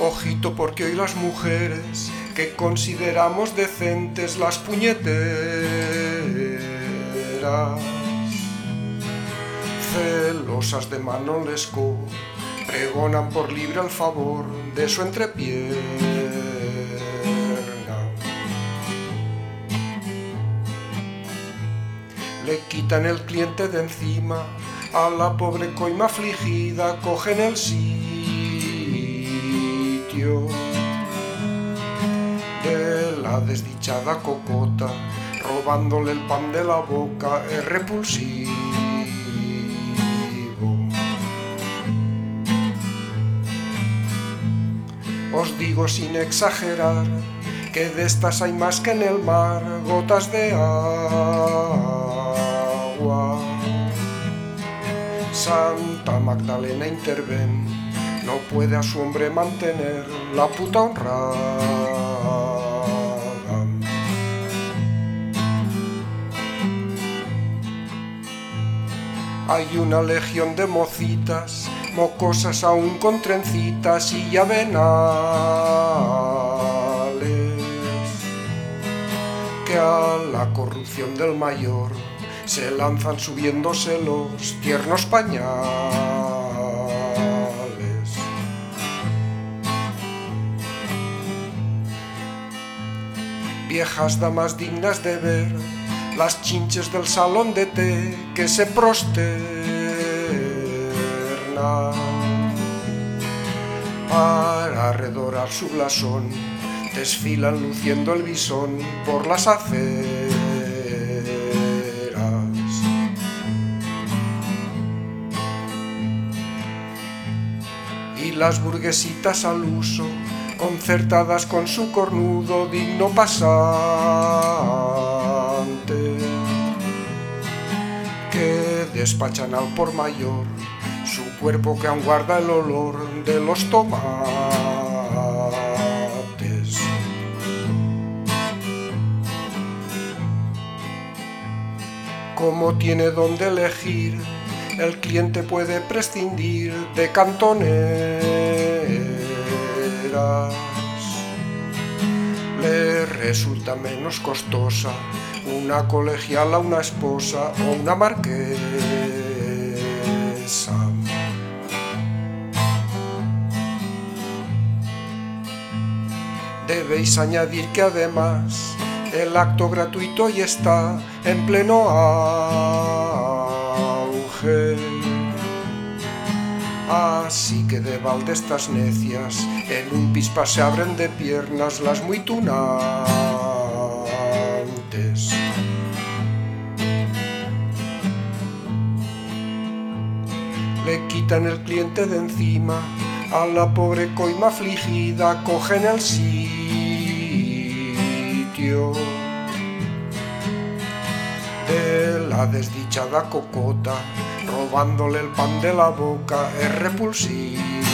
Ojito, porque hoy las mujeres que consideramos decentes, las puñeteras, celosas de Manolesco, pregonan por libre al favor de su entrepierna. Le quitan el cliente de encima, a la pobre coima afligida cogen el sitio de la desdichada cocota, robándole el pan de la boca, es repulsivo. Os digo sin exagerar que de estas hay más que en el mar gotas de agua. Santa Magdalena interven, no puede a su hombre mantener la puta honrada. Hay una legión de mocitas, mocosas aún con trencitas y yavenales, que a la corrupción del mayor se lanzan subiéndose los tiernos pañales. Viejas damas dignas de ver, las chinches del salón de té que se prosternan para redorar su blasón, desfilan luciendo el bisón por las aceras. Y las burguesitas al uso, concertadas con su cornudo digno pasante, que despachan al por mayor su cuerpo que aún guarda el olor de los tomates. Como tiene donde elegir, el cliente puede prescindir de cantoneras. Le resulta menos costosa una colegiala, una esposa o una marquesa. Debéis añadir que además el acto gratuito ya está en pleno auge. Así que de balde estas necias en un pispa se abren de piernas las muy tunantes. Le quitan el cliente de encima, a la pobre coima afligida cogen el sitio de la desdichada cocota, robándole el pan de la boca, es repulsivo.